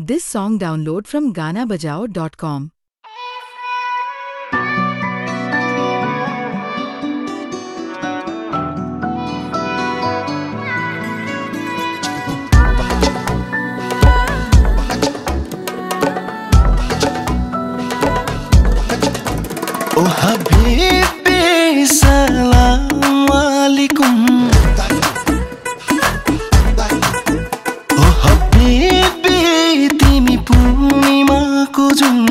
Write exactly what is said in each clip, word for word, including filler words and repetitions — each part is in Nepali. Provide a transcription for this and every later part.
This song download from Gana Bajao dot com. Oh Habibi, Salam Alaikum. Oh Habibi, timi purnima ko jun.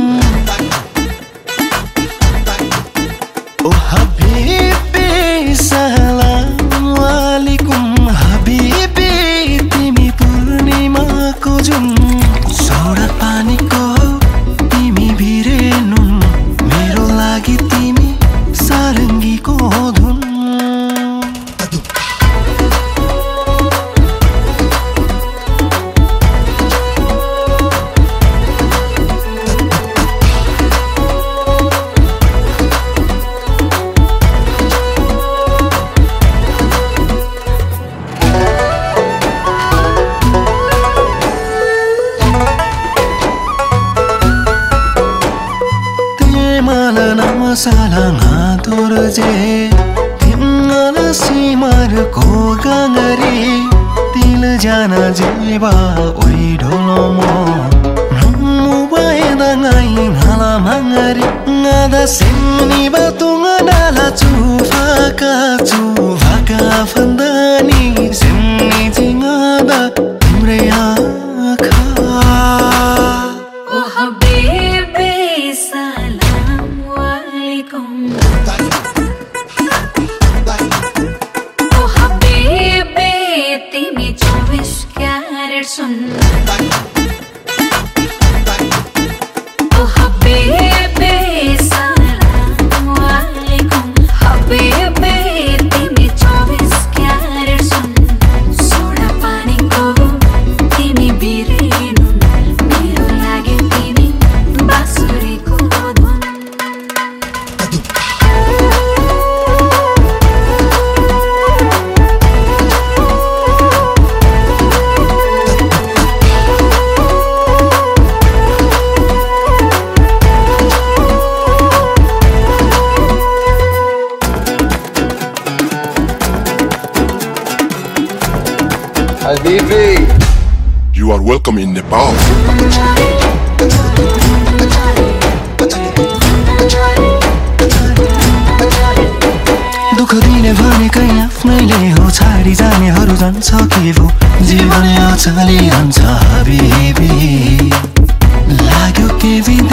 Oh Habibi, Salam Alaikum. Habibi, timi purnima ko jun. Soda pani ko, timi birenu. मेरो लागि तिमी सारङ्गीको धुन Salang aturje Tinggal simar ko gangari Til jana jeba oi dholomo Namu baeda ngai ngala mangari Ngada semni batunga dala chufaka chufaka fandani Semni jingada timre akha Oh Habibi salam Oh Habibi, timi चौबीस कैरेट सुन Oh Habibi, salam alaikum Habibi, timi चौबीस कैरेट सुन सोडा पानी को तिमी बिरेनु मेरो लागि तिमी बाँसुरीको धुन Habibi, you are welcome in Nepal. दुख दिने भनेकै आफ्नैले हो छाडी जानेहरू जान्छ के भो जीवन यो चलिरहन्छ हबिबी लाग्यो के